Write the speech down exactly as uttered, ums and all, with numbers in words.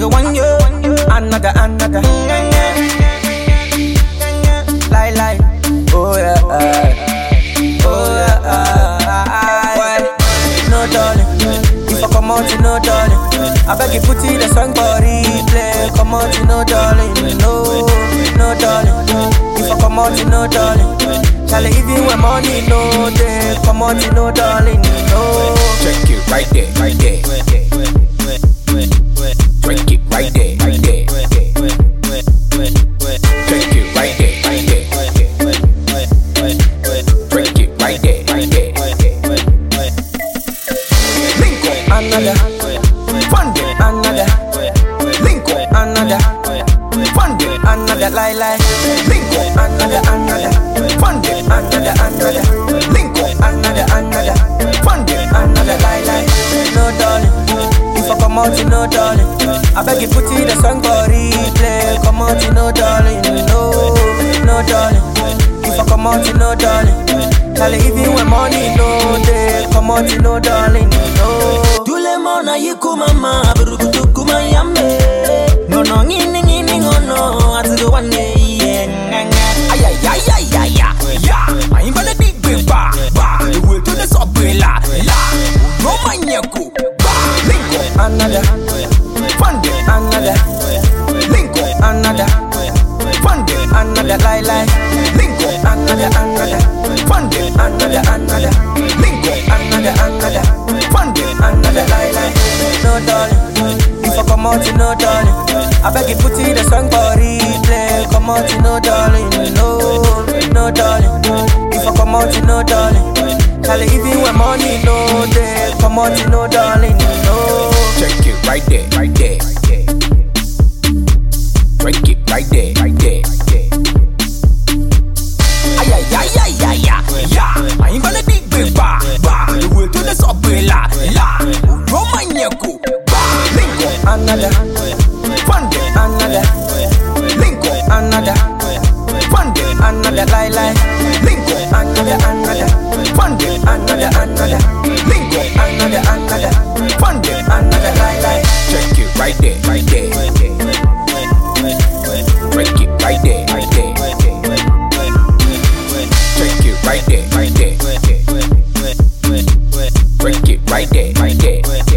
the one you, another, another. Lie, lie. Oh yeah, oh yeah. Why? No darling, if I come out, you know darling. I beg you put in the song for replay. Come out, you know darling. No, no darling. If I come out, you know darling. Charlie, even when money no day, come out, you know darling. No. Check it right there, right there. Check it right there, right there. Check it right there, right there. Check it right there, right there. Link up, Another, fund it, another, link up, another, fund it, another, lie, lie. link up, Another, another, fund it, another, another, link up, another, another, fund it. another, lie, lie. No darling, if I come out, you know darling. I beg you put in the song for replay. Come out, you know darling. No, no darling. If I come out, you know darling. Charlie, even when money no day, come out, you know darling. No. Dule mona yiku mama, burukutu kuma yame. No no ngini ngini ngono, atu one yeah. Ay ay ay ay ay ay yeah. I'm gonna dig big ba ba. The way to the subway la la. No manyaku ba. Link up, Another, fund it, another, link up, another, fund it, another, lie, lie. link up, Another, another, fund it, another, another, link up, another, another, fund it. another, lie, lie. No darling, if I come out, you know darling. I beg you put in the song for replay. Come out, you know darling. No, no darling. If I come out, you know darling. Charlie, even when money no day, come out, you know darling. No. Check it right there, right there. Check it right there, right there. Ay ay ay ay ay ay yeah. I'm gonna dig big ba ba. The way to the subway la la. No manyaku ba. Link up, Another, fund it, another, link up, another, fund it, another, lie, lie. link up, Another, another, fund it, another, another, link up, another, another, fund it. another, lie, lie. Check it right there, right there. Check it right there, right there. Check it right there, right there. Check it right there, right there.